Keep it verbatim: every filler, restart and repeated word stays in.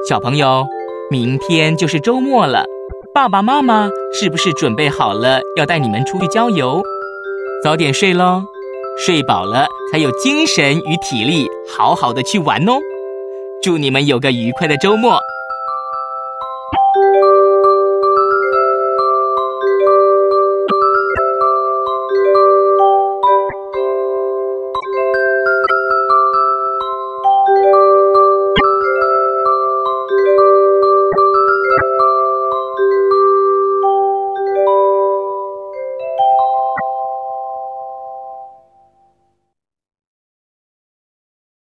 小朋友，明天就是周末了，爸爸妈妈是不是准备好了要带你们出去郊游？早点睡咯，睡饱了才有精神与体力好好的去玩哦。祝你们有个愉快的周末，